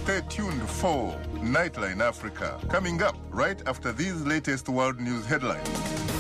Stay tuned for Nightline Africa, coming up right after these latest world news headlines.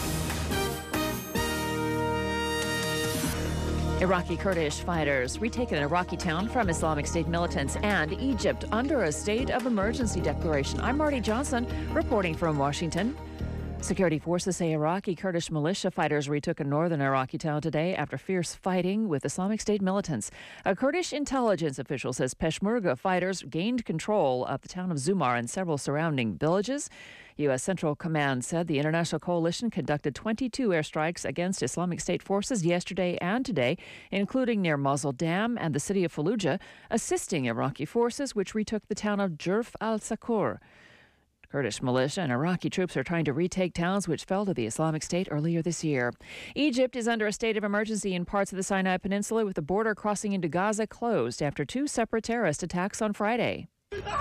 Iraqi Kurdish fighters retake an Iraqi town from Islamic State militants, and Egypt under a state of emergency declaration. I'm Marty Johnson, reporting from Washington. Security forces say Iraqi Kurdish militia fighters retook a northern Iraqi town today after fierce fighting with Islamic State militants. A Kurdish intelligence official says Peshmerga fighters gained control of the town of Zumar and several surrounding villages. U.S. Central Command said the international coalition conducted 22 airstrikes against Islamic State forces yesterday and today, including near Mosul Dam and the city of Fallujah, assisting Iraqi forces which retook the town of Jurf al-Sakur. Kurdish militia and Iraqi troops are trying to retake towns which fell to the Islamic State earlier this year. Egypt is under a state of emergency in parts of the Sinai Peninsula, with the border crossing into Gaza closed after two separate terrorist attacks on Friday.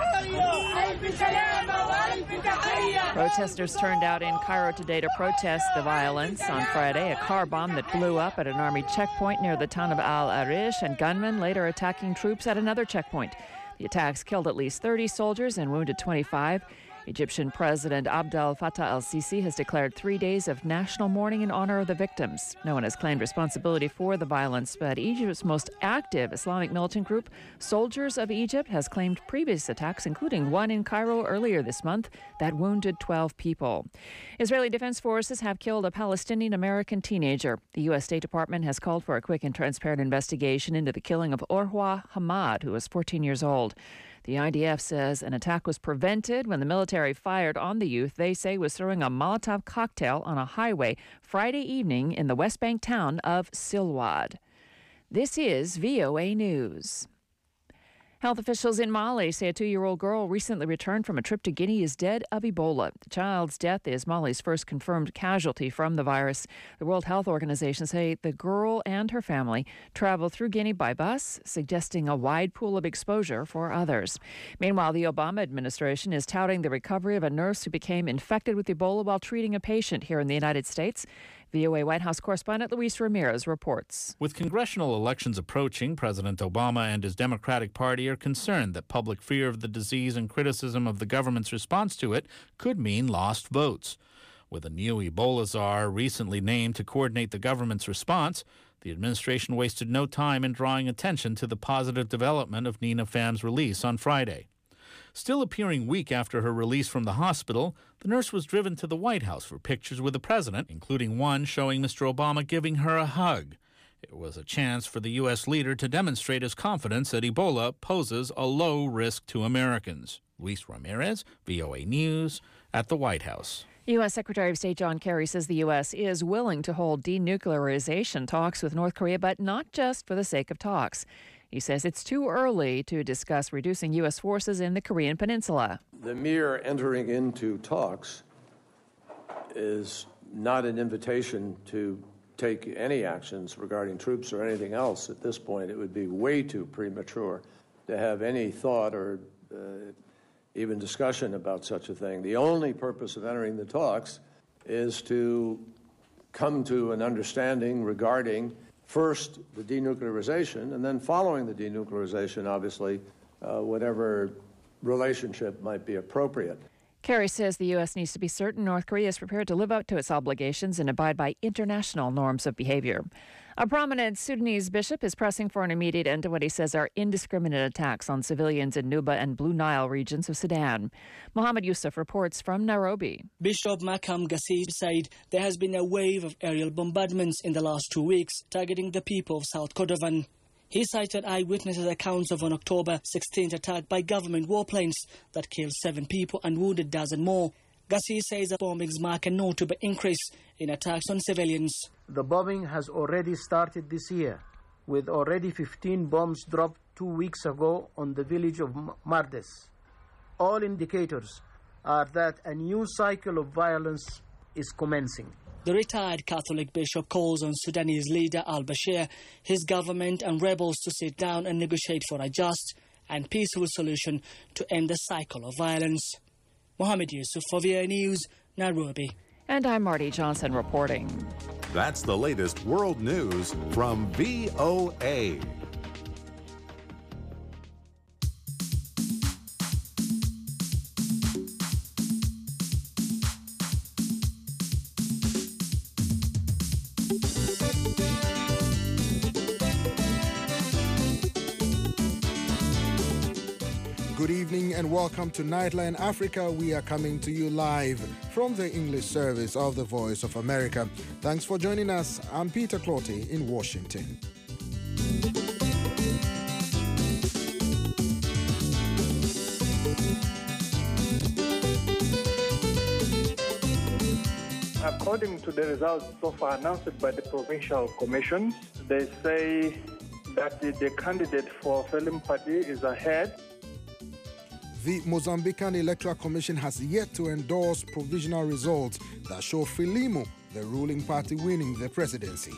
Protesters turned out in Cairo today to protest the violence. On Friday, a car bomb that blew up at an army checkpoint near the town of Al Arish, and gunmen later attacking troops at another checkpoint. The attacks killed at least 30 soldiers and wounded 25. Egyptian President Abdel Fattah al-Sisi has declared 3 days of national mourning in honor of the victims. No one has claimed responsibility for the violence, but Egypt's most active Islamic militant group, Soldiers of Egypt, has claimed previous attacks, including one in Cairo earlier this month, that wounded 12 people. Israeli Defense Forces have killed a Palestinian-American teenager. The U.S. State Department has called for a quick and transparent investigation into the killing of Orwa Hamad, who was 14 years old. The IDF says an attack was prevented when the military fired on the youth they say was throwing a Molotov cocktail on a highway Friday evening in the West Bank town of Silwad. This is VOA News. Health officials in Mali say a 2-year-old girl recently returned from a trip to Guinea is dead of Ebola. The child's death is Mali's first confirmed casualty from the virus. The World Health Organization say the girl and her family traveled through Guinea by bus, suggesting a wide pool of exposure for others. Meanwhile, the Obama administration is touting the recovery of a nurse who became infected with Ebola while treating a patient here in the United States. VOA White House correspondent Luis Ramirez reports. With congressional elections approaching, President Obama and his Democratic Party are concerned that public fear of the disease and criticism of the government's response to it could mean lost votes. With a new Ebola czar recently named to coordinate the government's response, the administration wasted no time in drawing attention to the positive development of Nina Pham's release on Friday. Still appearing weak after her release from the hospital, the nurse was driven to the White House for pictures with the president, including one showing Mr. Obama giving her a hug. It was a chance for the U.S. leader to demonstrate his confidence that Ebola poses a low risk to Americans. Luis Ramirez, VOA News, at the White House. U.S. Secretary of State John Kerry says the U.S. is willing to hold denuclearization talks with North Korea, but not just for the sake of talks. He says it's too early to discuss reducing U.S. forces in the Korean Peninsula. The mere entering into talks is not an invitation to take any actions regarding troops or anything else at this point. It would be way too premature to have any thought or even discussion about such a thing. The only purpose of entering the talks is to come to an understanding regarding first the denuclearization, and then following the denuclearization, obviously, whatever relationship might be appropriate. Kerry says the U.S. needs to be certain North Korea is prepared to live up to its obligations and abide by international norms of behavior. A prominent Sudanese bishop is pressing for an immediate end to what he says are indiscriminate attacks on civilians in Nuba and Blue Nile regions of Sudan. Mohammed Yusuf reports from Nairobi. Bishop Makam Gassi said there has been a wave of aerial bombardments in the last 2 weeks targeting the people of South Kordofan. He cited eyewitnesses' accounts of an October 16th attack by government warplanes that killed 7 people and wounded a dozen more. Gassi says the bombings mark a notable increase in attacks on civilians. The bombing has already started this year, with already 15 bombs dropped 2 weeks ago on the village of Mardes. All indicators are that a new cycle of violence is commencing. The retired Catholic bishop calls on Sudanese leader al-Bashir, his government and rebels to sit down and negotiate for a just and peaceful solution to end the cycle of violence. Mohammed Yusuf for VOA News, Nairobi. And I'm Marty Johnson reporting. That's the latest world news from VOA. Good evening and welcome to Nightline Africa. We are coming to you live from the English service of the Voice of America. Thanks for joining us. I'm Peter Clotty in Washington. According to the results so far announced by the provincial commissions, they say that the candidate for Frelimo Party is ahead. The Mozambican Electoral Commission has yet to endorse provisional results that show Frelimo, the ruling party, winning the presidency.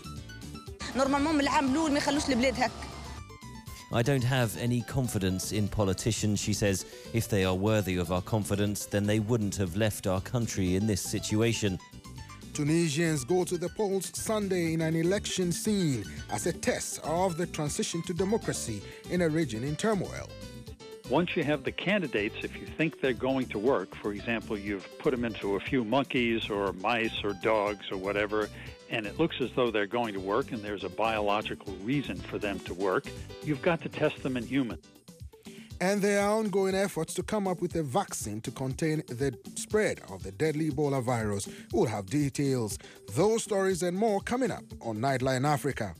I don't have any confidence in politicians, she says. If they are worthy of our confidence, then they wouldn't have left our country in this situation. Tunisians go to the polls Sunday in an election scene as a test of the transition to democracy in a region in turmoil. Once you have the candidates, if you think they're going to work, for example, you've put them into a few monkeys or mice or dogs or whatever, and it looks as though they're going to work and there's a biological reason for them to work, you've got to test them in humans. And there are ongoing efforts to come up with a vaccine to contain the spread of the deadly Ebola virus. We'll have details. Those stories and more coming up on Nightline Africa.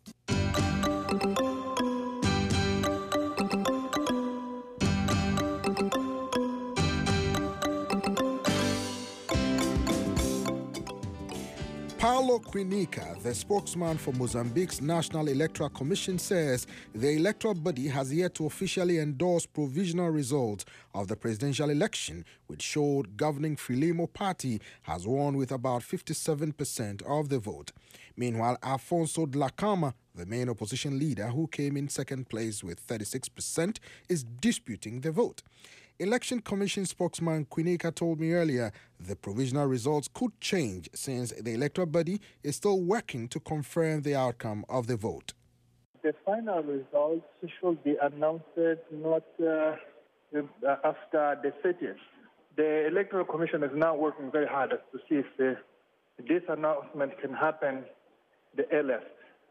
Paulo Quinica, the spokesman for Mozambique's National Electoral Commission, says the electoral body has yet to officially endorse provisional results of the presidential election, which showed governing Frelimo Party has won with about 57% of the vote. Meanwhile, Afonso Dhlakama, the main opposition leader who came in second place with 36%, is disputing the vote. Election Commission spokesman Quinica told me earlier the provisional results could change since the electoral body is still working to confirm the outcome of the vote. The final results should be announced not after the 30th. The Electoral Commission is now working very hard to see if this announcement can happen the earliest.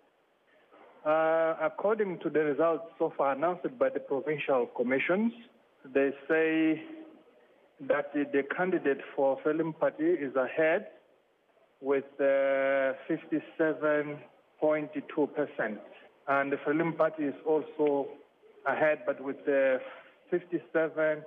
According to the results so far announced by the provincial commissions, they say that the candidate for Frelimo Party is ahead with 57.2%. And the Frelimo Party is also ahead, but with 57.08%.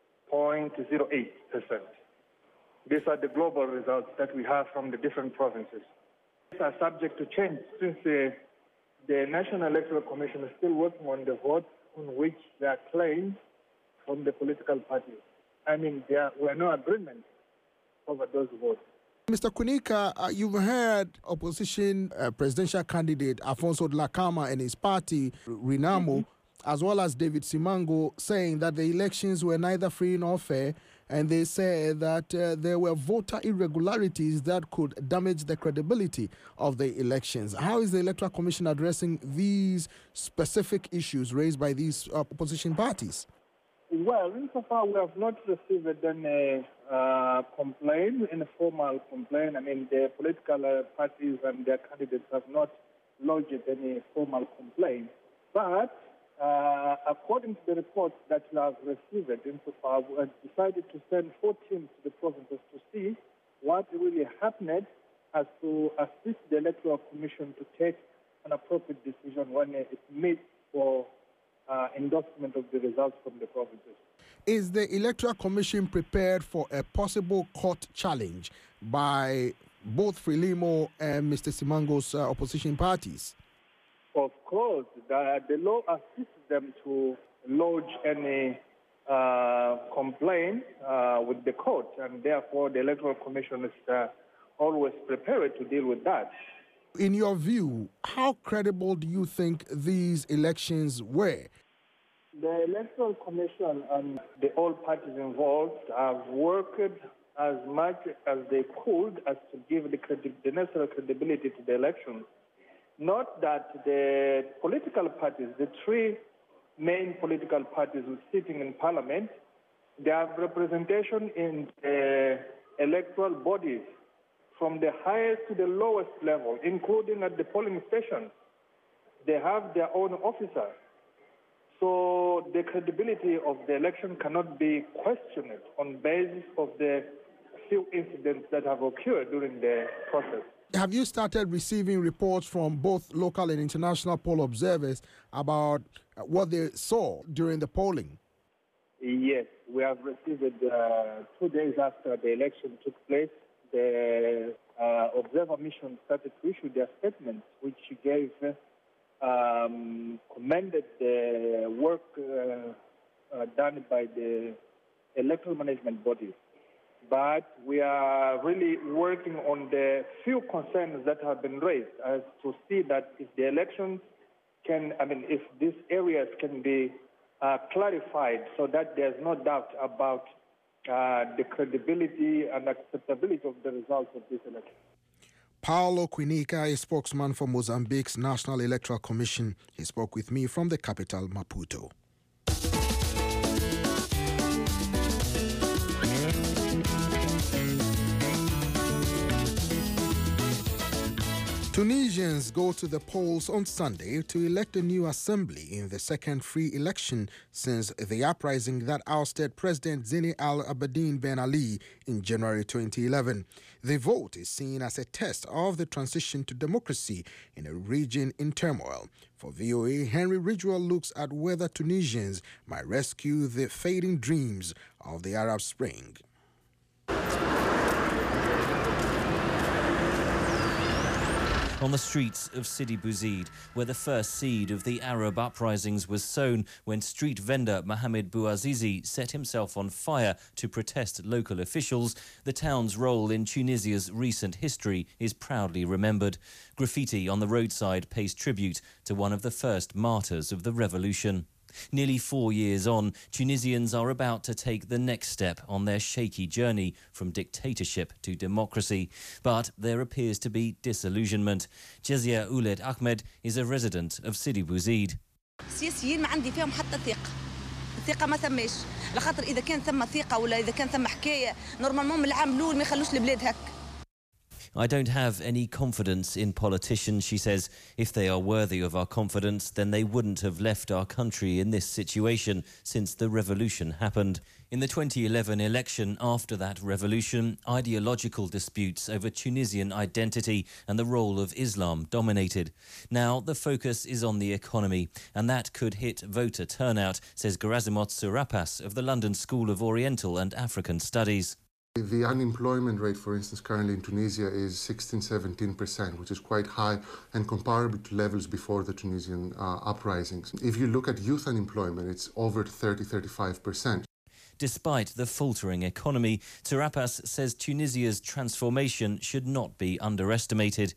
These are the global results that we have from the different provinces. These are subject to change since the National Electoral Commission is still working on the vote on which there are claims from the political parties. I mean, there were no agreements over those votes. Mr. Quinica, you've heard opposition presidential candidate Afonso Dhlakama and his party, Renamo, as well as David Simango, saying that the elections were neither free nor fair, and they say that there were voter irregularities that could damage the credibility of the elections. How is the Electoral Commission addressing these specific issues raised by these opposition parties? Well, insofar we have not received any complaint, any formal complaint. I mean, the political parties and their candidates have not lodged any formal complaint. But according to the reports that we have received, insofar we have decided to send 4 teams to the provinces to see what really happened as to assist the Electoral Commission to take an appropriate decision when it meets for endorsement of the results from the provinces. Is the Electoral Commission prepared for a possible court challenge by both Frelimo and Mr. Simango's opposition parties? Of course, the law assists them to lodge any complaint with the court, and therefore the Electoral Commission is always prepared to deal with that. In your view, how credible do you think these elections were? The Electoral Commission and all parties involved have worked as much as they could as to give the necessary credibility to the elections. Not that the political parties, the 3 main political parties who are sitting in Parliament, they have representation in the electoral bodies from the highest to the lowest level, including at the polling stations. They have their own officers. So the credibility of the election cannot be questioned on basis of the few incidents that have occurred during the process. Have you started receiving reports from both local and international poll observers about what they saw during the polling? Yes, we have received 2 days after the election took place. The observer mission started to issue their statements, which gave commended the work done by the electoral management bodies. But we are really working on the few concerns that have been raised as to see that if the elections if these areas can be clarified so that there's no doubt about the credibility and acceptability of the results of this election. Paulo Quinica, a spokesman for Mozambique's National Electoral Commission, he spoke with me from the capital, Maputo. Tunisians go to the polls on Sunday to elect a new assembly in the second free election since the uprising that ousted President Zine Al Abidine Ben Ali in January 2011. The vote is seen as a test of the transition to democracy in a region in turmoil. For VOA, Henry Ridgewell looks at whether Tunisians might rescue the fading dreams of the Arab Spring. On the streets of Sidi Bouzid, where the first seed of the Arab uprisings was sown when street vendor Mohamed Bouazizi set himself on fire to protest local officials, the town's role in Tunisia's recent history is proudly remembered. Graffiti on the roadside pays tribute to one of the first martyrs of the revolution. Nearly 4 years on, Tunisians are about to take the next step on their shaky journey from dictatorship to democracy. But there appears to be disillusionment. Jazia Ouled Ahmed is a resident of Sidi Bouzid. السياسيين ما عندي فيهم حتى ثقة. الثقة ما ثماش. لخاطر إذا كان ثم ثقة ولا إذا كان ثم حكاية نورمالمون من العام الأول ما يخلوش البلاد هك. I don't have any confidence in politicians, she says. If they are worthy of our confidence, then they wouldn't have left our country in this situation since the revolution happened. In the 2011 election, after that revolution, ideological disputes over Tunisian identity and the role of Islam dominated. Now the focus is on the economy, and that could hit voter turnout, says Gerasimos Tsourapas of the London School of Oriental and African Studies. The unemployment rate, for instance, currently in Tunisia is 16-17%, which is quite high and comparable to levels before the Tunisian uprisings. If you look at youth unemployment, it's over 30-35%. Despite the faltering economy, Tsourapas says Tunisia's transformation should not be underestimated.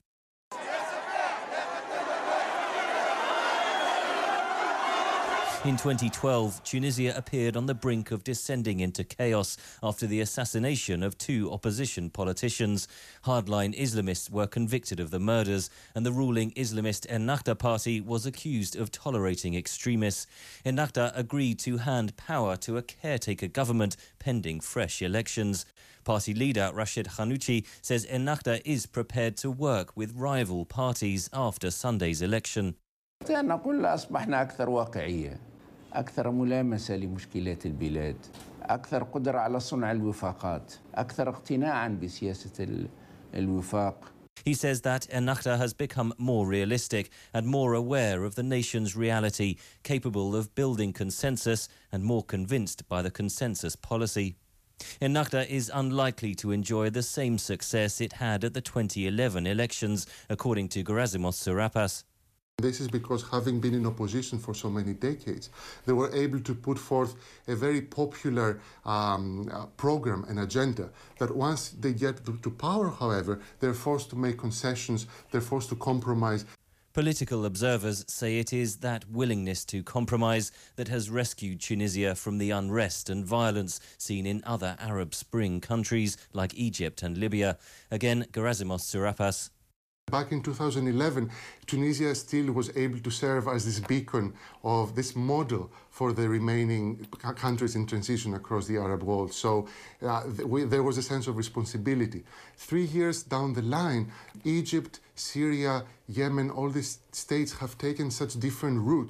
In 2012, Tunisia appeared on the brink of descending into chaos after the assassination of 2 opposition politicians. Hardline Islamists were convicted of the murders, and the ruling Islamist Ennahda party was accused of tolerating extremists. Ennahda agreed to hand power to a caretaker government pending fresh elections. Party leader Rachid Ghannouchi says Ennahda is prepared to work with rival parties after Sunday's election. نقول أصبحنا أكثر واقعية، أكثر ملامسة لمشكلات البلاد، أكثر قدرة على صنع الوفاقات، أكثر اقتناعاً بسياسة الوفاق. He says that Ennahda has become more realistic and more aware of the nation's reality, capable of building consensus and more convinced by the consensus policy. Ennahda is unlikely to enjoy the same success it had at the 2011 elections, according to Gerasimos Tsourapas. This is because, having been in opposition for so many decades, they were able to put forth a very popular program and agenda that once they get to power, however, they're forced to make concessions, they're forced to compromise. Political observers say it is that willingness to compromise that has rescued Tunisia from the unrest and violence seen in other Arab Spring countries like Egypt and Libya. Again, Gerasimos Tsourapas. Back in 2011, Tunisia still was able to serve as this beacon of this model for the remaining countries in transition across the Arab world. So there was a sense of responsibility. 3 years down the line, Egypt, Syria, Yemen, all these states have taken such different routes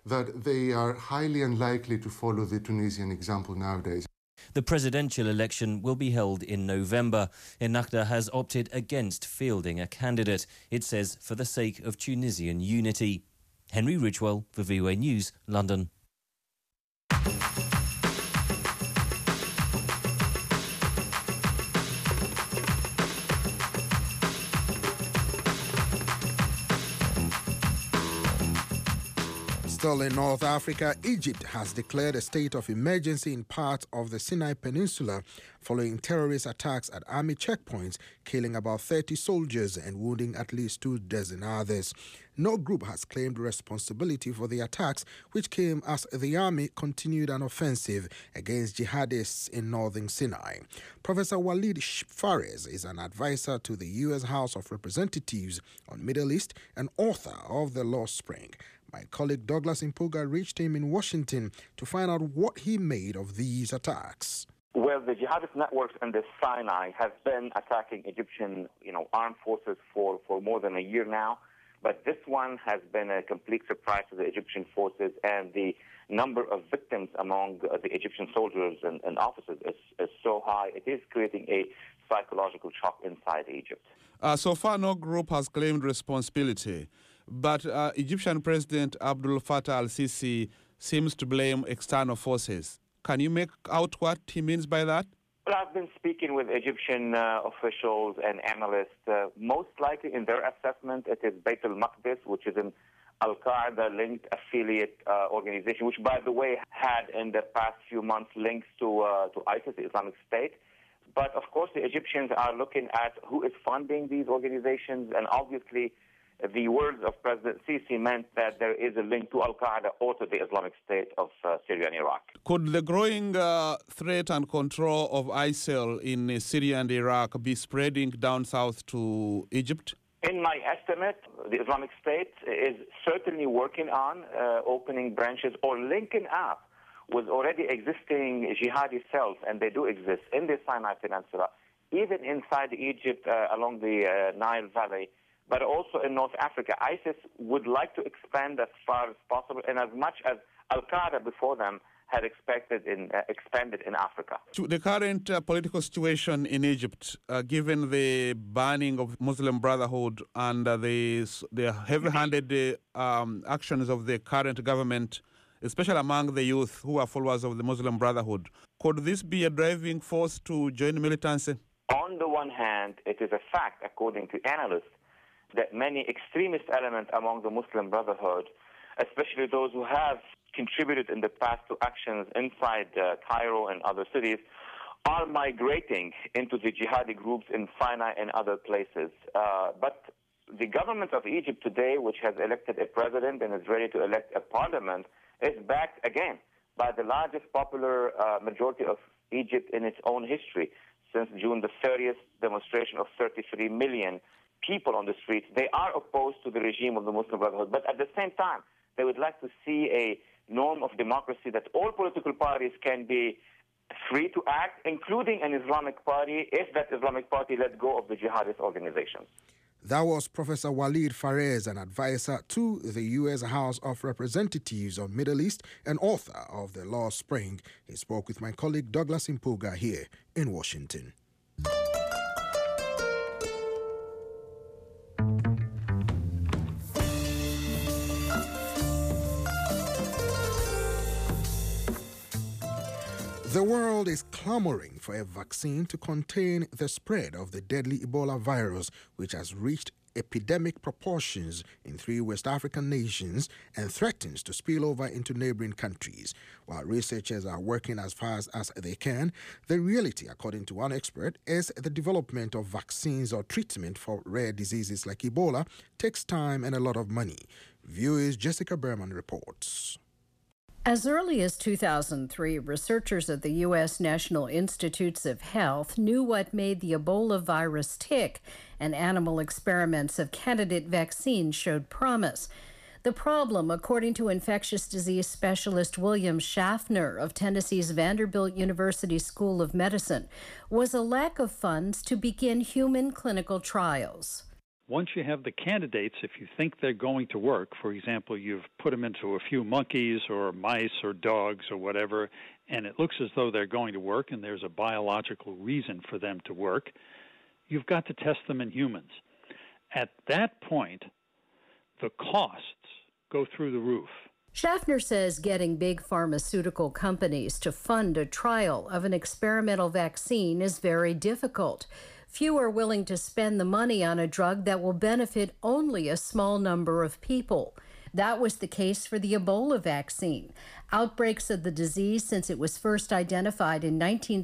that they are highly unlikely to follow the Tunisian example nowadays. The presidential election will be held in November. Ennahda has opted against fielding a candidate, it says, for the sake of Tunisian unity. Henry Ridgewell for VOA News, London. Still in North Africa, Egypt has declared a state of emergency in parts of the Sinai Peninsula following terrorist attacks at army checkpoints, killing about 30 soldiers and wounding at least 24 others. No group has claimed responsibility for the attacks, which came as the army continued an offensive against jihadists in northern Sinai. Professor Walid Fares is an advisor to the U.S. House of Representatives on Middle East and author of The Lost Spring. My colleague Douglas Impuga reached him in Washington to find out what he made of these attacks. Well, the jihadist networks in the Sinai have been attacking Egyptian, armed forces for more than a year now. But this one has been a complete surprise to the Egyptian forces, and the number of victims among the Egyptian soldiers and officers is so high, it is creating a psychological shock inside Egypt. So far, no group has claimed responsibility. But Egyptian President Abdel Fattah al-Sisi seems to blame external forces. Can you make out what he means by that? Well, I've been speaking with Egyptian officials and analysts. Most likely in their assessment, it is Beit al-Maqdis, which is an al-Qaeda-linked affiliate organization, which, by the way, had in the past few months links to ISIS, the Islamic State. But, of course, the Egyptians are looking at who is funding these organizations, and obviously the words of President Sisi meant that there is a link to Al-Qaeda or to the Islamic State of Syria and Iraq. Could the growing threat and control of ISIL in Syria and Iraq be spreading down south to Egypt? In my estimate, the Islamic State is certainly working on opening branches or linking up with already existing jihadi cells, and they do exist in the Sinai Peninsula, even inside Egypt along the Nile Valley, but also in North Africa. ISIS would like to expand as far as possible and as much as Al-Qaeda before them had expanded in Africa. The current political situation in Egypt, given the banning of Muslim Brotherhood and the heavy-handed actions of the current government, especially among the youth who are followers of the Muslim Brotherhood, could this be a driving force to join militancy? On the one hand, it is a fact, according to analysts, that many extremist elements among the Muslim Brotherhood, especially those who have contributed in the past to actions inside Cairo and other cities, are migrating into the jihadi groups in Sinai and other places. But the government of Egypt today, which has elected a president and is ready to elect a parliament, is backed again by the largest popular majority of Egypt in its own history. Since June the 30th demonstration of 33 million people on the streets, they are opposed to the regime of the Muslim Brotherhood. But at the same time, they would like to see a norm of democracy that all political parties can be free to act, including an Islamic party, if that Islamic party let go of the jihadist organizations. That was Professor Walid Fares, an advisor to the U.S. House of Representatives on Middle East and author of The Lost Spring. He spoke with my colleague Douglas Impuga here in Washington. The world is clamoring for a vaccine to contain the spread of the deadly Ebola virus, which has reached epidemic proportions in 3 West African nations and threatens to spill over into neighboring countries. While researchers are working as fast as they can, the reality, according to one expert, is the development of vaccines or treatment for rare diseases like Ebola takes time and a lot of money. VOA's Jessica Berman reports. As early as 2003, researchers at the U.S. National Institutes of Health knew what made the Ebola virus tick, and animal experiments of candidate vaccines showed promise. The problem, according to infectious disease specialist William Schaffner of Tennessee's Vanderbilt University School of Medicine, was a lack of funds to begin human clinical trials. Once you have the candidates, if you think they're going to work, for example, you've put them into a few monkeys or mice or dogs or whatever, and it looks as though they're going to work and there's a biological reason for them to work, you've got to test them in humans. At that point, the costs go through the roof. Schaffner says getting big pharmaceutical companies to fund a trial of an experimental vaccine is very difficult. Few are willing to spend the money on a drug that will benefit only a small number of people. That was the case for the Ebola vaccine. Outbreaks of the disease since it was first identified in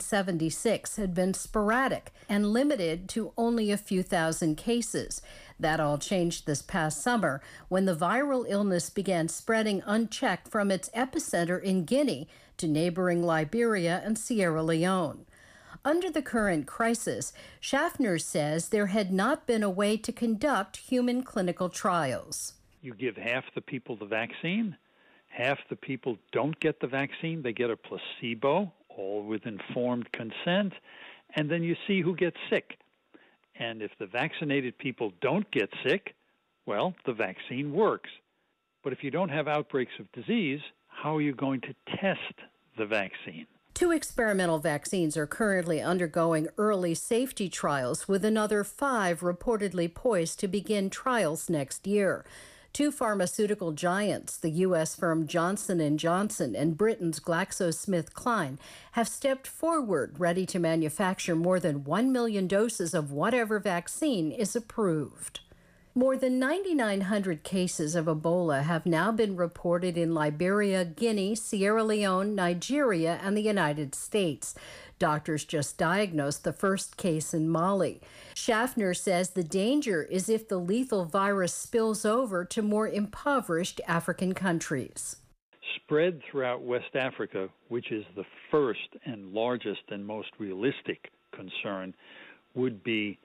1976 had been sporadic and limited to only a few thousand cases. That all changed this past summer when the viral illness began spreading unchecked from its epicenter in Guinea to neighboring Liberia and Sierra Leone. Under the current crisis, Schaffner says there had not been a way to conduct human clinical trials. You give half the people the vaccine, half the people don't get the vaccine, they get a placebo, all with informed consent, and then you see who gets sick. And if the vaccinated people don't get sick, well, the vaccine works. But if you don't have outbreaks of disease, how are you going to test the vaccine? 2 experimental vaccines are currently undergoing early safety trials, with another 5 reportedly poised to begin trials next year. 2 pharmaceutical giants, the U.S. firm Johnson & Johnson and Britain's GlaxoSmithKline, have stepped forward, ready to manufacture more than 1 million doses of whatever vaccine is approved. More than 9,900 cases of Ebola have now been reported in Liberia, Guinea, Sierra Leone, Nigeria, and the United States. Doctors just diagnosed the first case in Mali. Schaffner says the danger is if the lethal virus spills over to more impoverished African countries. Spread throughout West Africa, which is the first and largest and most realistic concern, would be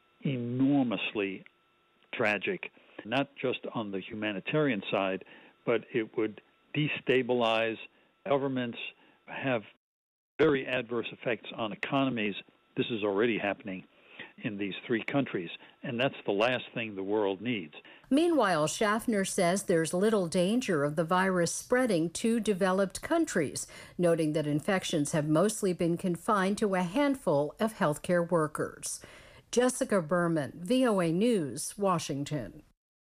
enormously tragic, not just on the humanitarian side, but it would destabilize governments, have very adverse effects on economies. This is already happening in these 3 countries, and that's the last thing the world needs. Meanwhile, Schaffner says there's little danger of the virus spreading to developed countries, noting that infections have mostly been confined to a handful of healthcare workers. Jessica Berman, VOA News, Washington.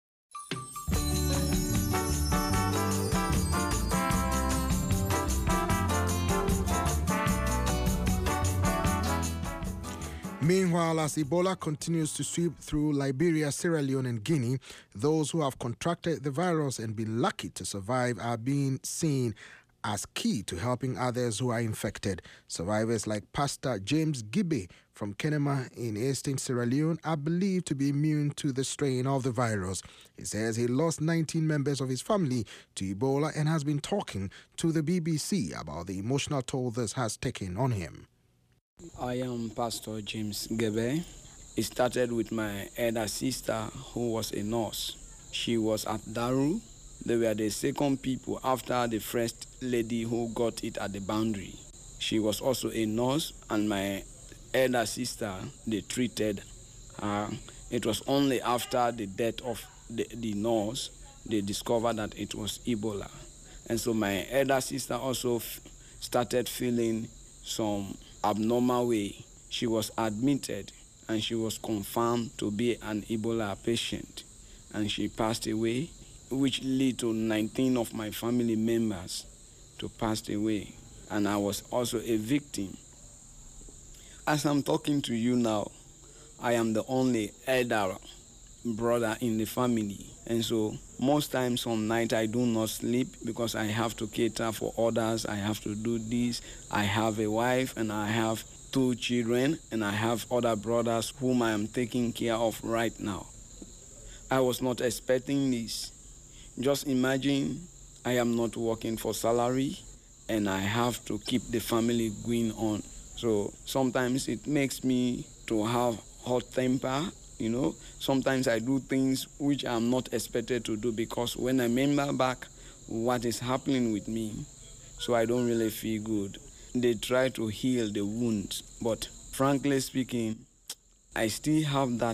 Meanwhile, as Ebola continues to sweep through Liberia, Sierra Leone, and Guinea, those who have contracted the virus and been lucky to survive are being seen as key to helping others who are infected. Survivors like Pastor James Gibbe from Kenema in eastern Sierra Leone are believed to be immune to the strain of the virus. He says he lost 19 members of his family to Ebola and has been talking to the BBC about the emotional toll this has taken on him. I am Pastor James Gibbe. It started with my elder sister who was a nurse. She was at Daru. They were the second people after the first lady who got it at the boundary. She was also a nurse, and my elder sister, they treated her. It was only after the death of the nurse, they discovered that it was Ebola. And so my elder sister also started feeling some abnormal way. She was admitted, and she was confirmed to be an Ebola patient, and she passed away, which led to 19 of my family members to pass away, and I was also a victim. As I'm talking to you now, I am the only elder brother in the family, and so most times on night I do not sleep because I have to cater for others. I have to do this. I have a wife and I have 2 children, and I have other brothers whom I am taking care of right now. I was not expecting this. Just imagine I am not working for salary and I have to keep the family going on. So sometimes it makes me to have hot temper, you know. Sometimes I do things which I'm not expected to do because when I remember back what is happening with me, so I don't really feel good. They try to heal the wounds, but frankly speaking, I still have that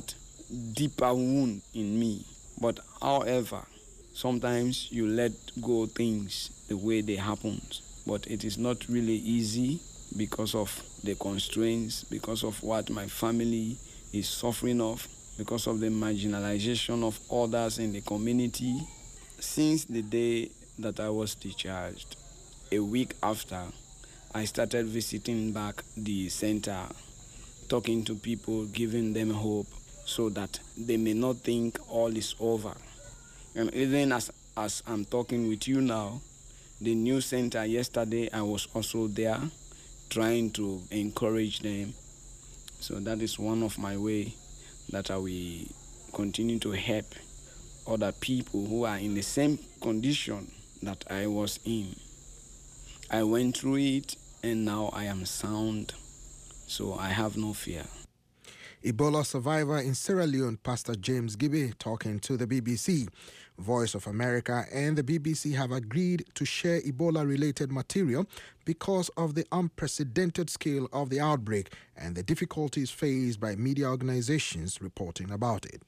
deeper wound in me. But however, sometimes you let go things the way they happen. But it is not really easy because of the constraints, because of what my family is suffering of, because of the marginalization of others in the community. Since the day that I was discharged, a week after, I started visiting back the center, talking to people, giving them hope so that they may not think all is over. And even as I'm talking with you now, the new center yesterday, I was also there trying to encourage them. So that is one of my way that I will continue to help other people who are in the same condition that I was in. I went through it and now I am sound, so I have no fear. Ebola survivor in Sierra Leone, Pastor James Gibby, talking to the BBC. Voice of America and the BBC have agreed to share Ebola-related material because of the unprecedented scale of the outbreak and the difficulties faced by media organizations reporting about it.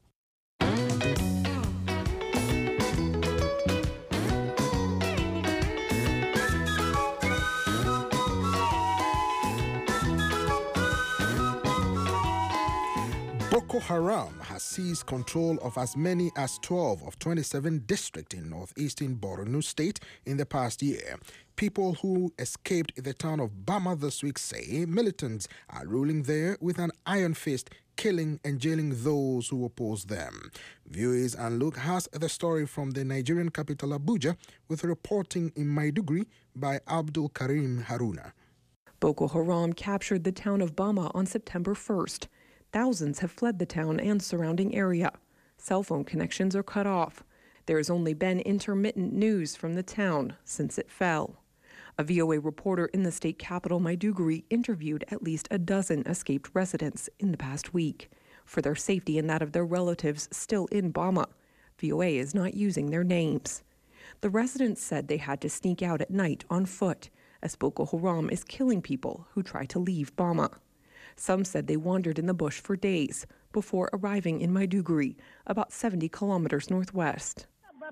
Boko Haram has seized control of as many as 12 of 27 districts in northeastern Borno State in the past year. People who escaped the town of Bama this week say militants are ruling there with an iron fist, killing and jailing those who oppose them. Viewers and Look has the story from the Nigerian capital Abuja with reporting in Maiduguri by Abdul Karim Haruna. Boko Haram captured the town of Bama on September 1st. Thousands have fled the town and surrounding area. Cell phone connections are cut off. There has only been intermittent news from the town since it fell. A VOA reporter in the state capital, Maiduguri, interviewed at least a dozen escaped residents in the past week. For their safety and that of their relatives still in Bama, VOA is not using their names. The residents said they had to sneak out at night on foot, as Boko Haram is killing people who try to leave Bama. Some said they wandered in the bush for days before arriving in Maiduguri, about 70 kilometers northwest.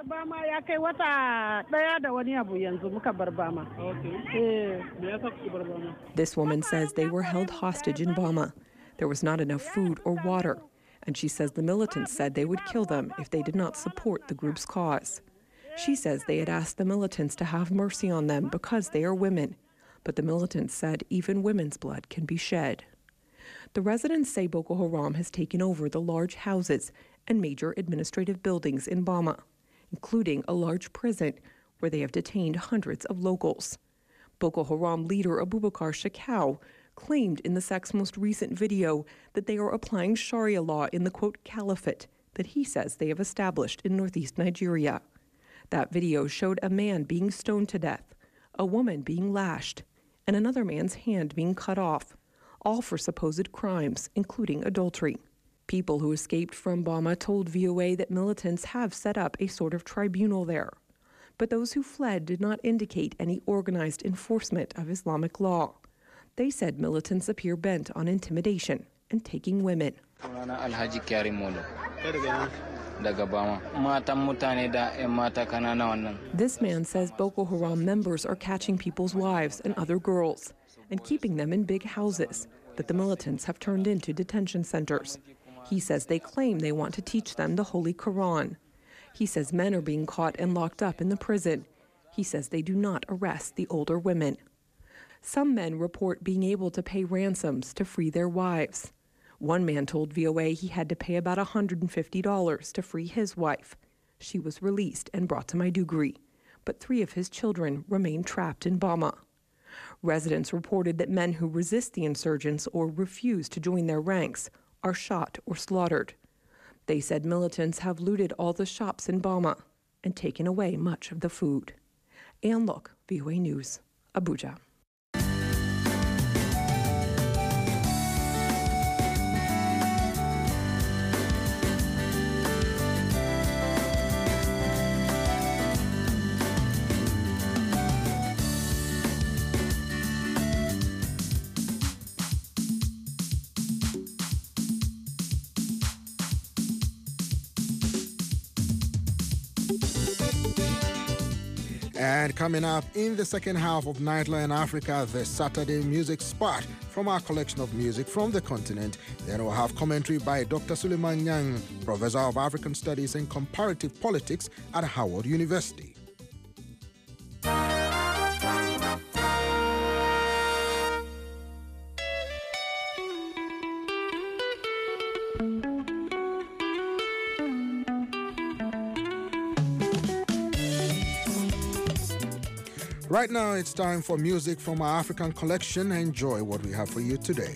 This woman says they were held hostage in Bama. There was not enough food or water, and she says the militants said they would kill them if they did not support the group's cause. She says they had asked the militants to have mercy on them because they are women, but the militants said even women's blood can be shed. The residents say Boko Haram has taken over the large houses and major administrative buildings in Bama, including a large prison where they have detained hundreds of locals. Boko Haram leader Abubakar Shekau claimed in the sect's most recent video that they are applying Sharia law in the, quote, caliphate that he says they have established in northeast Nigeria. That video showed a man being stoned to death, a woman being lashed, and another man's hand being cut off, all for supposed crimes, including adultery. People who escaped from Bama told VOA that militants have set up a sort of tribunal there. But those who fled did not indicate any organized enforcement of Islamic law. They said militants appear bent on intimidation and taking women. This man says Boko Haram members are catching people's wives and other girls and keeping them in big houses that the militants have turned into detention centers. He says they claim they want to teach them the Holy Quran. He says men are being caught and locked up in the prison. He says they do not arrest the older women. Some men report being able to pay ransoms to free their wives. One man told VOA he had to pay about $150 to free his wife. She was released and brought to Maiduguri, but 3 of his children remain trapped in Bama. Residents reported that men who resist the insurgents or refuse to join their ranks are shot or slaughtered. They said militants have looted all the shops in Bama and taken away much of the food. Ann Look, VOA News, Abuja. And coming up in the second half of Nightline Africa, the Saturday Music Spot from our collection of music from the continent. Then we'll have commentary by Dr. Suleiman Nyang, Professor of African Studies and Comparative Politics at Howard University. Right now, it's time for music from our African collection. Enjoy what we have for you today.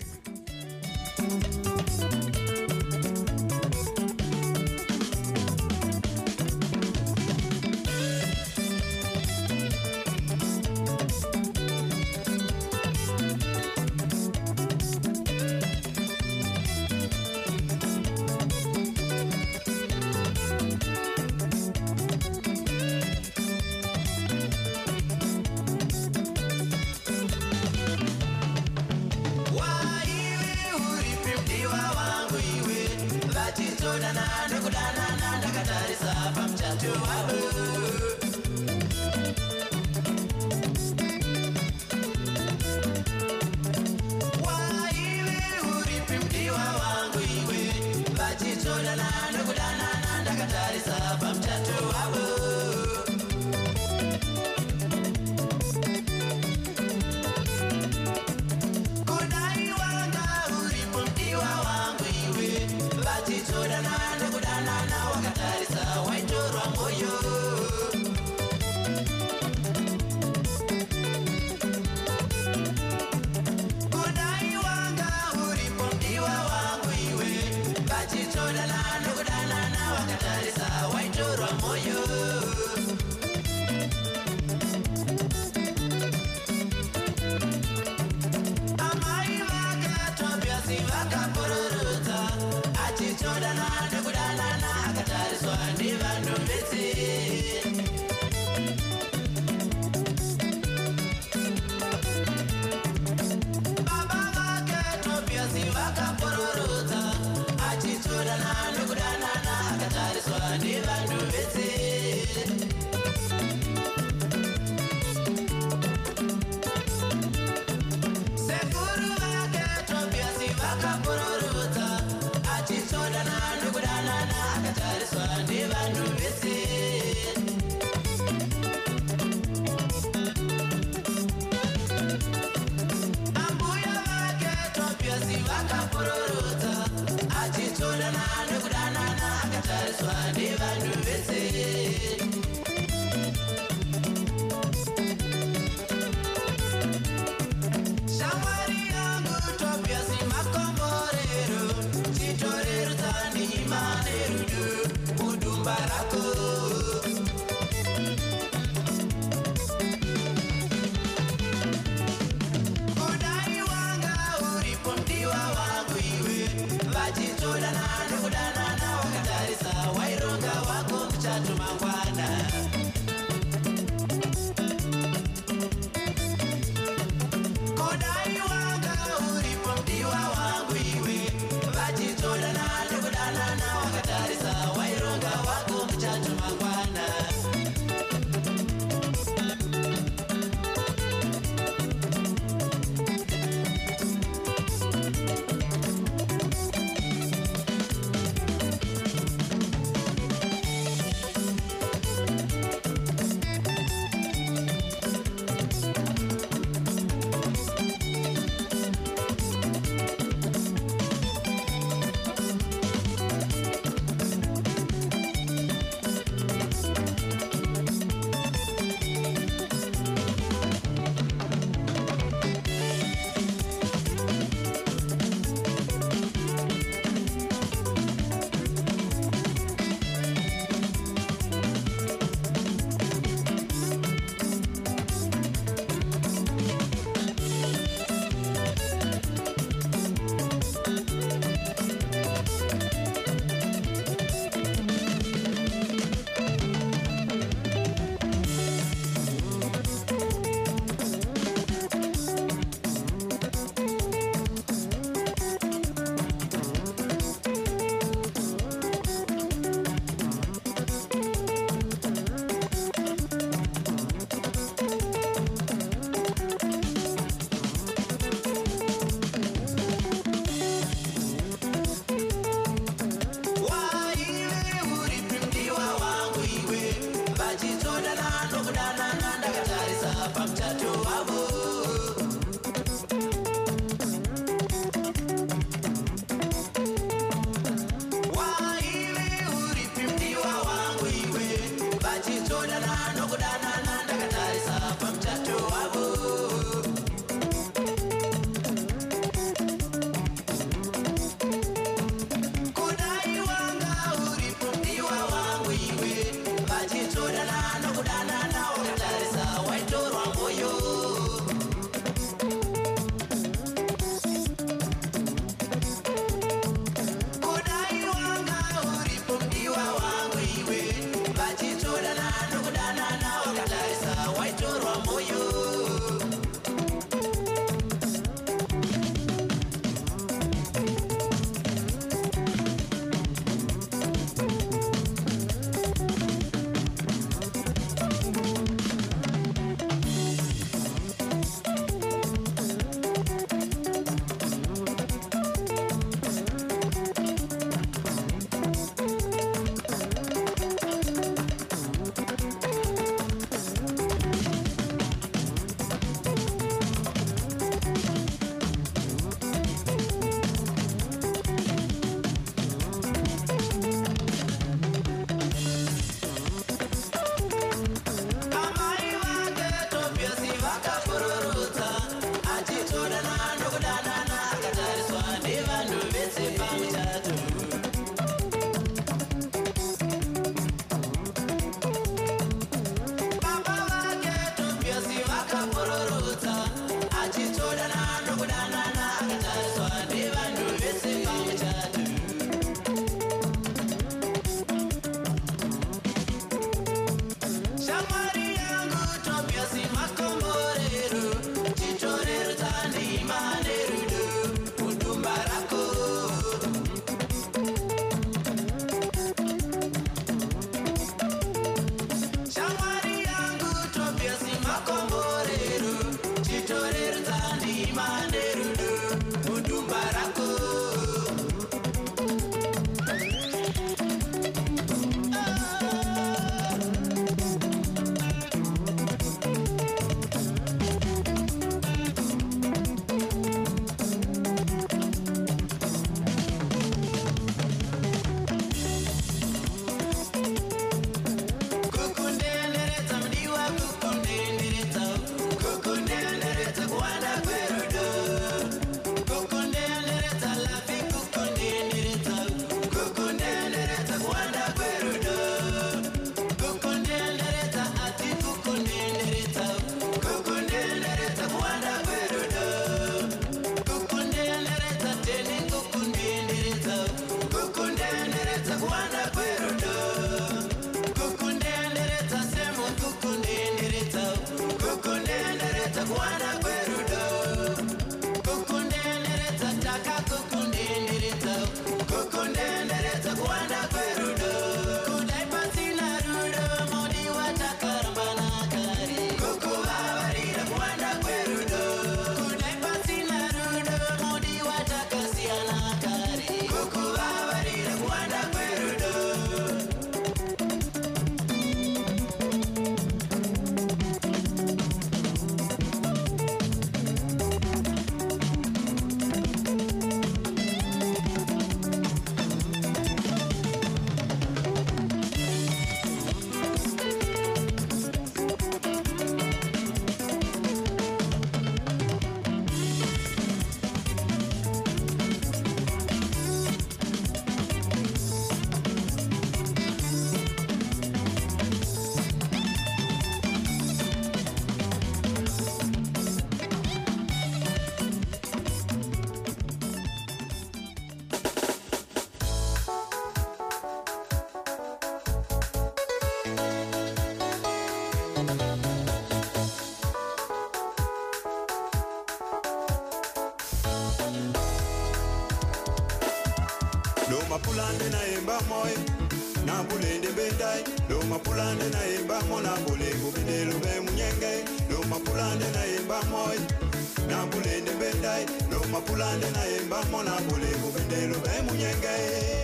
Lo mapulande na emba moy na bulende bendai lo mapulande na emba mo na bulengo bidelo be munyenge lo mapulande na emba moy na bulende bendai lo mapulande na emba mo na bulengo bidelo be munyenge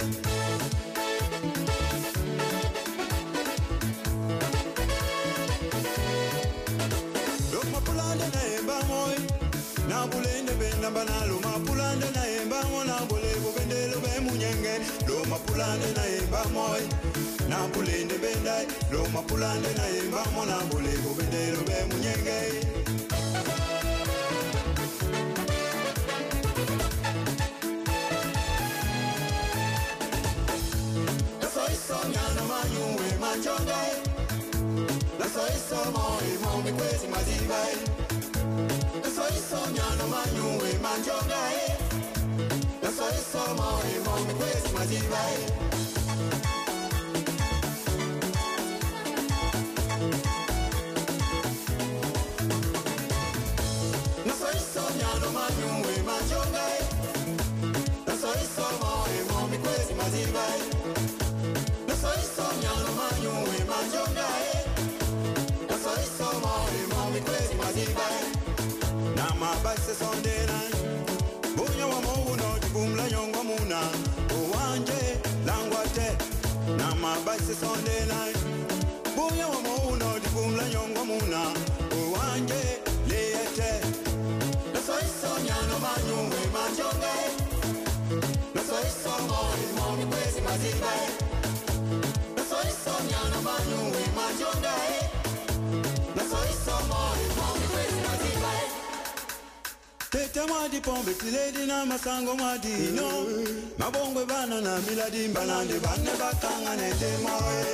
lo mapulande na emba moy na bulende benda bana lo mapulande na emba mo na bulengo bidelo be munyenge lo mapulande na emba moy na bulende bendai lo mapulande na emba mo na bulengo bidelo be munyenge Soñando manyuwe manjongai La soy somo e mo mi kwezi mazibai La soy soñando manyuwe manjongai La soy somo e mo mi kwezi mazibai La soy soñando manyuwe manjongai La soy somo e mo mi kwezi mazibai soy soñando manyuwe manjongae Na soy somo imo mi kwezi mazibae Na mabase sondena Bunyo wa mouno jibumla nyongo muna Uwanje langwate Na mabase sondena Bunyo wa mouno jibumla nyongo muna Uwanje liyete Na soy soñando manyuwe manjongae Na soy somo imo mi kwezi mazibae soy soñando manyuwe manjongae Na soy somo imo mi kwezi mazibae Tete mwadi pombe tiledi na masango mwadi no Mabongwe bana na miladi mbalande bane bakanga nete moe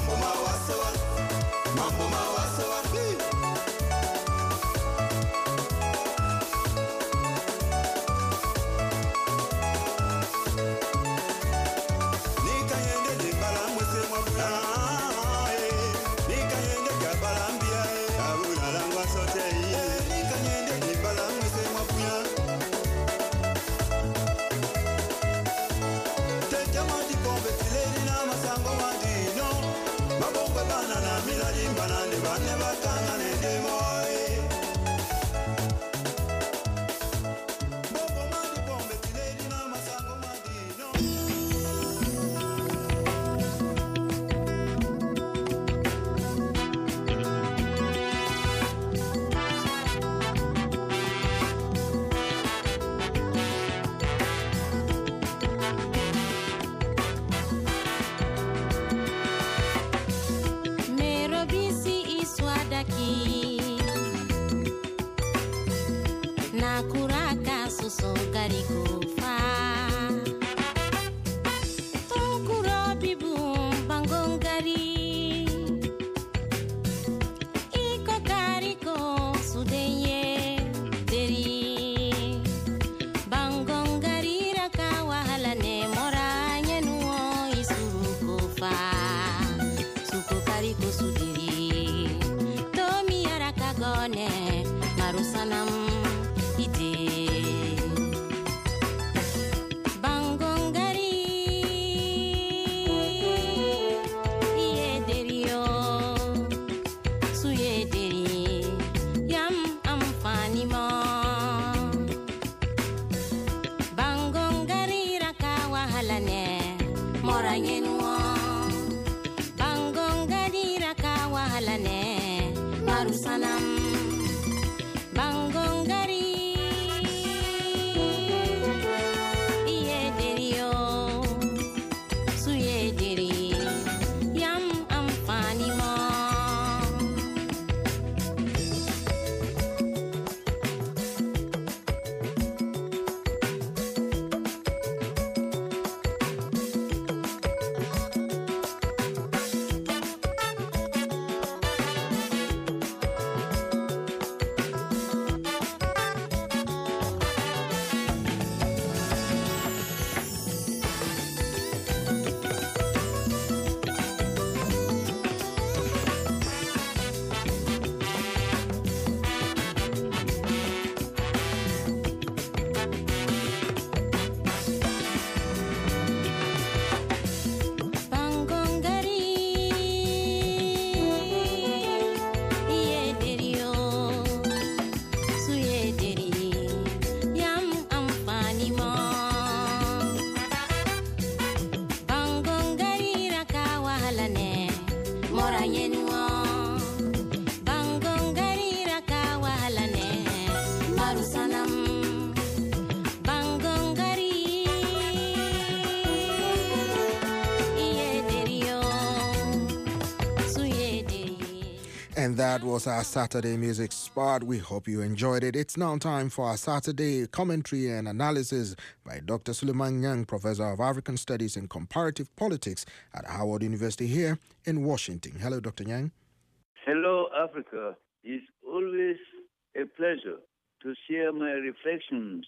And that was our Saturday music spot. We hope you enjoyed it. It's now time for our Saturday commentary and analysis by Dr. Suleiman Nyang, Professor of African Studies and Comparative Politics at Howard University here in Washington. Hello, Dr. Nyang. Hello, Africa. It's always a pleasure to share my reflections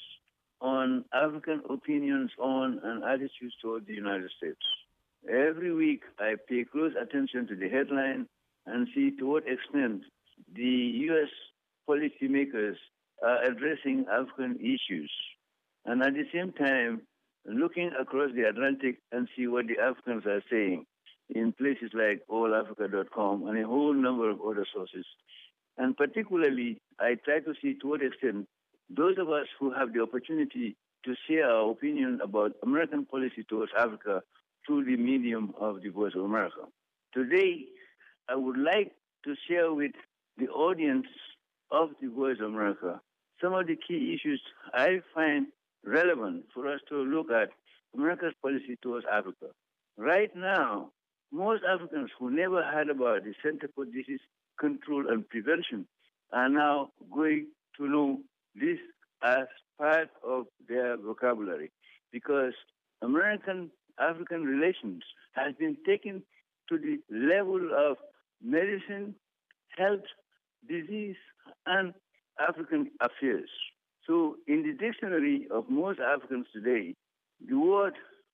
on African opinions on and attitudes toward the United States. Every week, I pay close attention to the headline and see to what extent the U.S. policymakers are addressing African issues. And at the same time, looking across the Atlantic and see what the Africans are saying in places like allafrica.com and a whole number of other sources. And particularly, I try to see to what extent those of us who have the opportunity to share our opinion about American policy towards Africa through the medium of the Voice of America. Today, I would like to share with the audience of the Voice of America some of the key issues I find relevant for us to look at America's policy towards Africa. Right now, most Africans who never heard about the Center for Disease Control and Prevention are now going to know this as part of their vocabulary because American-African relations has been taken to the level of medicine, health, disease, and African affairs. So in the dictionary of most Africans today, the word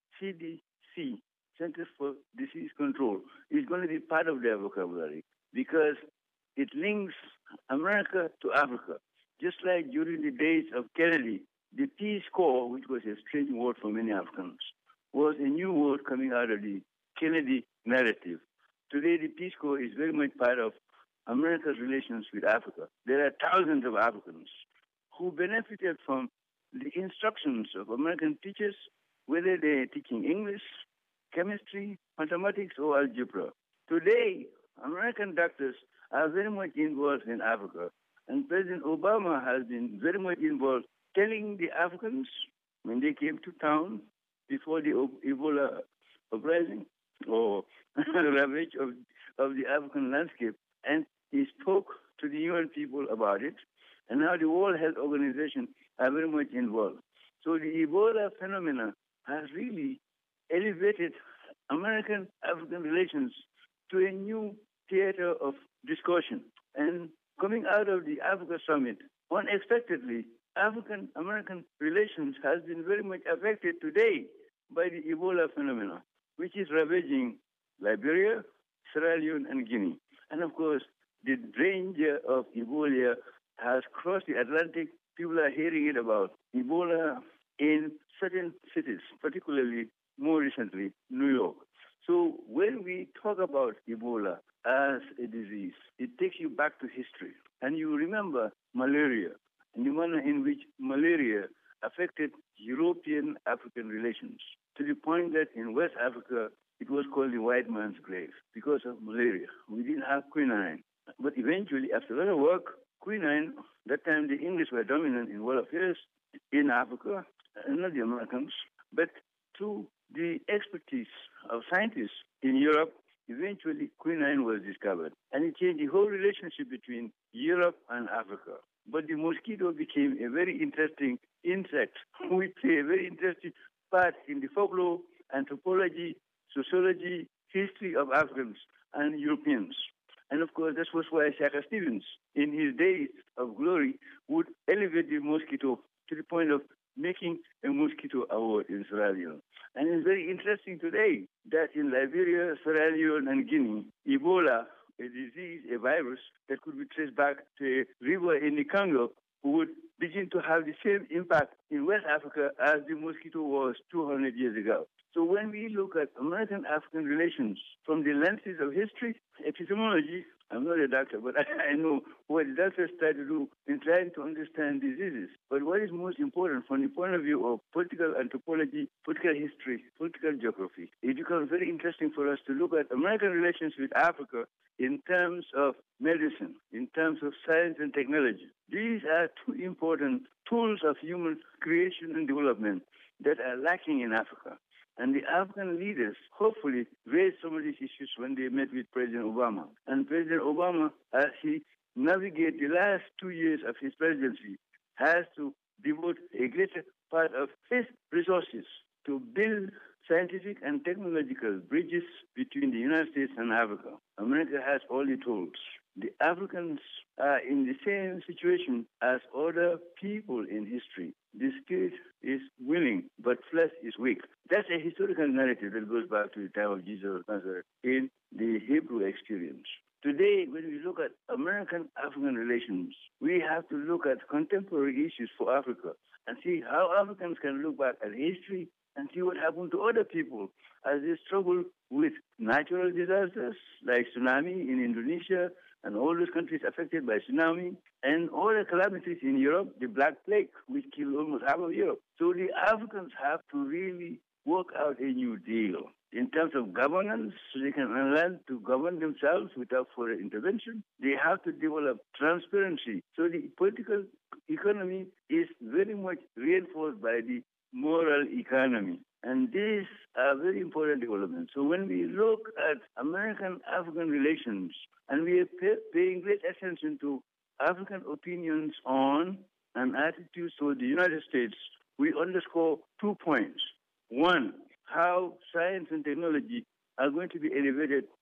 CDC, Center for Disease Control, is going to be part of their vocabulary because it links America to Africa. Just like during the days of Kennedy, the Peace Corps, which was a strange word for many Africans, was a new word coming out of the Kennedy narrative. Today, the Peace Corps is very much part of America's relations with Africa. There are thousands of Africans who benefited from the instructions of American teachers, whether they're teaching English, chemistry, mathematics, or algebra. Today, American doctors are very much involved in Africa, and President Obama has been very much involved telling the Africans when they came to town before the Ebola uprising or ravage of the African landscape, and he spoke to the UN people about it, and now the World Health Organization are very much involved. So the Ebola phenomena has really elevated American-African relations to a new theater of discussion. And coming out of the Africa Summit, unexpectedly, African-American relations has been very much affected today by the Ebola phenomena, which is ravaging Liberia, Sierra Leone, and Guinea. And of course, the danger of Ebola has crossed the Atlantic. People are hearing it about Ebola in certain cities, particularly more recently, New York. So when we talk about Ebola as a disease, it takes you back to history. And you remember malaria and the manner in which malaria affected European-African relations to the point that in West Africa, it was called the white man's grave because of malaria. We didn't have quinine. But eventually, after a lot of work, quinine, that time the English were dominant in world affairs in Africa, and not the Americans, but through the expertise of scientists in Europe, eventually quinine was discovered. And it changed the whole relationship between Europe and Africa. But the mosquito became a very interesting insect, which played a very interesting part in the folklore, anthropology, sociology, history of Africans and Europeans. And of course, that was why Shaka Stevens, in his days of glory, would elevate the mosquito to the point of making a mosquito award in Sierra Leone. And it's very interesting today that in Liberia, Sierra Leone, and Guinea, Ebola, a disease, a virus that could be traced back to a river in the Congo, would begin to have the same impact in West Africa as the mosquito was 200 years ago. So when we look at American-African relations from the lenses of history, epistemology, I'm not a doctor, but I know what the doctors try to do in trying to understand diseases. But what is most important from the point of view of political anthropology, political history, political geography, it becomes very interesting for us to look at American relations with Africa in terms of medicine, in terms of science and technology. These are two important tools of human creation and development that are lacking in Africa. And the African leaders hopefully raised some of these issues when they met with President Obama. And President Obama, as he navigates the last 2 years of his presidency, has to devote a greater part of his resources to build scientific and technological bridges between the United States and Africa. America has all the tools. The Africans are in the same situation as other people in history. The spirit is willing, but flesh is weak. That's a historical narrative that goes back to the time of Jesus of Nazareth in the Hebrew experience. Today, when we look at American-African relations, we have to look at contemporary issues for Africa and see how Africans can look back at history and see what happened to other people as they struggle with natural disasters like tsunami in Indonesia and all those countries affected by tsunami, and all the calamities in Europe, the Black Plague, which killed almost half of Europe. So the Africans have to really work out a new deal in terms of governance, so they can learn to govern themselves without foreign intervention. They have to develop transparency. So the political economy is very much reinforced by the moral economy. And these are very important developments. So when we look at American-African relations, and we are paying great attention to African opinions on and attitudes toward the United States, we underscore 2 points. One, how science and technology are going to be elevated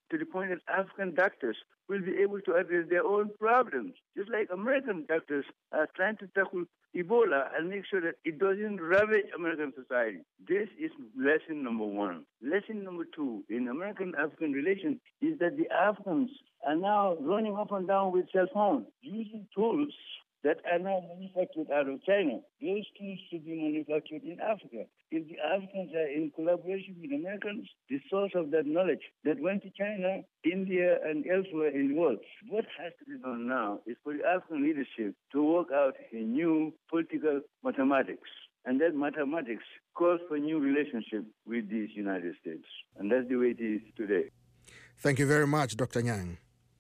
to the point that African doctors will be able to address their own problems, just like American doctors are trying to tackle Ebola and make sure that it doesn't ravage American society. This is lesson number one. Lesson number two in American-African relations is that the Africans are now running up and down with cell phones, using tools that are now manufactured out of China. Those tools should be manufactured in Africa. If the Africans are in collaboration with Americans, the source of that knowledge that went to China, India, and elsewhere in the world. What has to be done now is for the African leadership to work out a new political mathematics. And that mathematics calls for a new relationship with the United States. And that's the way it is today. Thank you very much, Dr. Nyang.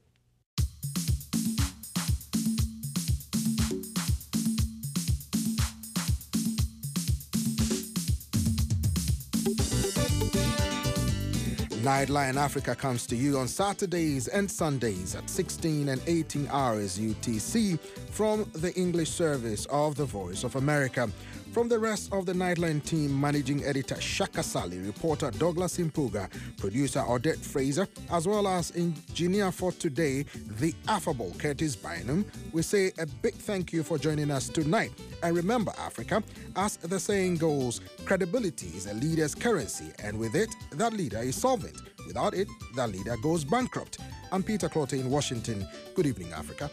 Nightline Africa comes to you on Saturdays and Sundays at 16 and 18 hours UTC from the English service of the Voice of America. From the rest of the Nightline team, managing editor Shaka Sali, reporter Douglas Impuga, producer Odette Fraser, as well as engineer for today, the affable Curtis Bynum, we say a big thank you for joining us tonight. And remember, Africa, as the saying goes, credibility is a leader's currency, and with it, that leader is solvent. Without it, that leader goes bankrupt. I'm Peter Clotte in Washington. Good evening, Africa.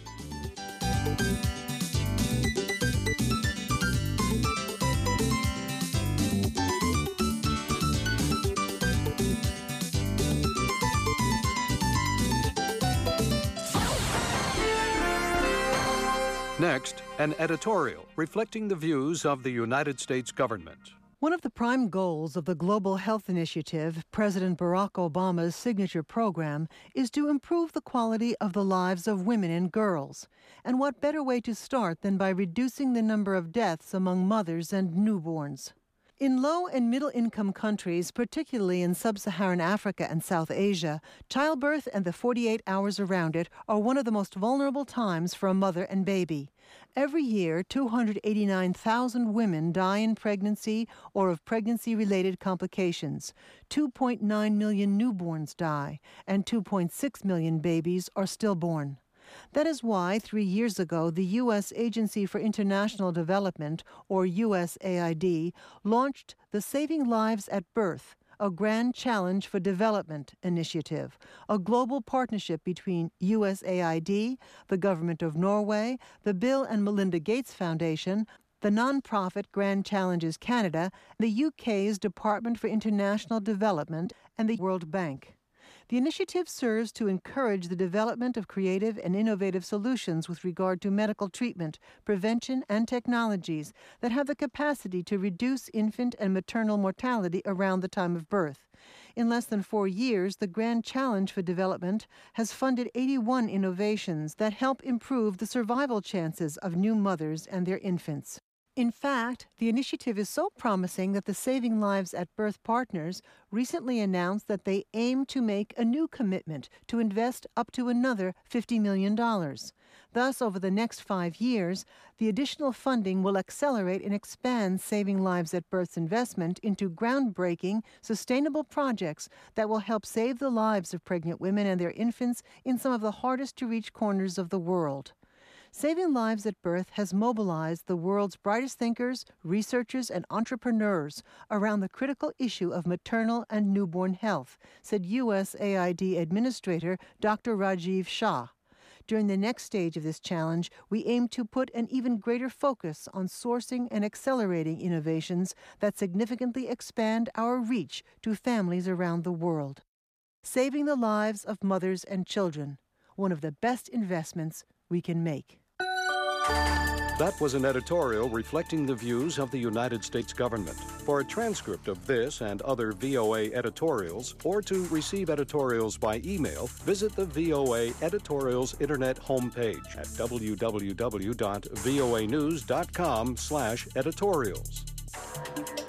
Next, an editorial reflecting the views of the United States government. One of the prime goals of the Global Health Initiative, President Barack Obama's signature program, is to improve the quality of the lives of women and girls. And what better way to start than by reducing the number of deaths among mothers and newborns? In low and middle-income countries, particularly in sub-Saharan Africa and South Asia, childbirth and the 48 hours around it are one of the most vulnerable times for a mother and baby. Every year, 289,000 women die in pregnancy or of pregnancy-related complications. 2.9 million newborns die, and 2.6 million babies are stillborn. That is why 3 years ago, the U.S. Agency for International Development, or USAID, launched the Saving Lives at Birth, a Grand Challenge for Development initiative, a global partnership between USAID, the Government of Norway, the Bill and Melinda Gates Foundation, the nonprofit Grand Challenges Canada, the UK's Department for International Development, and the World Bank. The initiative serves to encourage the development of creative and innovative solutions with regard to medical treatment, prevention, and technologies that have the capacity to reduce infant and maternal mortality around the time of birth. In less than 4 years, the Grand Challenge for Development has funded 81 innovations that help improve the survival chances of new mothers and their infants. In fact, the initiative is so promising that the Saving Lives at Birth partners recently announced that they aim to make a new commitment to invest up to another $50 million. Thus, over the next 5 years, the additional funding will accelerate and expand Saving Lives at Birth's investment into groundbreaking, sustainable projects that will help save the lives of pregnant women and their infants in some of the hardest-to-reach corners of the world. Saving Lives at Birth has mobilized the world's brightest thinkers, researchers, and entrepreneurs around the critical issue of maternal and newborn health, said USAID Administrator Dr. Rajiv Shah. During the next stage of this challenge, we aim to put an even greater focus on sourcing and accelerating innovations that significantly expand our reach to families around the world. Saving the lives of mothers and children, one of the best investments we can make. That was an editorial reflecting the views of the United States government. For a transcript of this and other VOA editorials, or to receive editorials by email, visit the VOA Editorials Internet homepage at www.voanews.com/editorials.